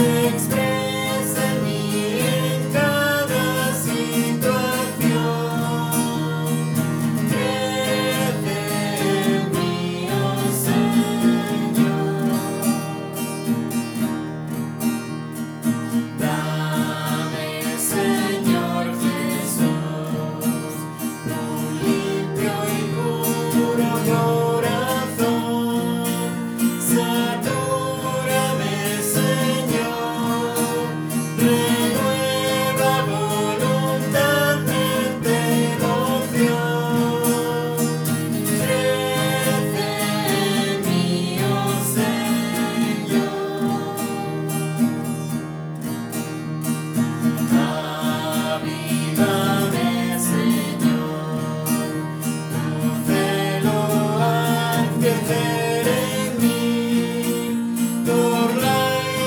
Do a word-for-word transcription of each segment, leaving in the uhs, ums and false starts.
expresa en mí en cada situación. Crece en mí, oh Señor. Dame, Señor Jesús, un limpio y puro corazón. Satúrame, Señor, renueva voluntad de devoción. Crece en mí, oh Señor. Avívame, Señor, tu celo haz crecer en mí, por la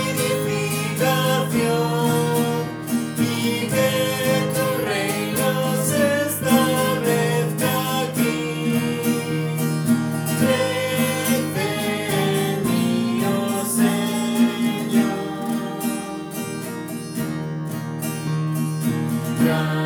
edificación, y que tu reino se establezca aquí. Crece en mí, oh Señor.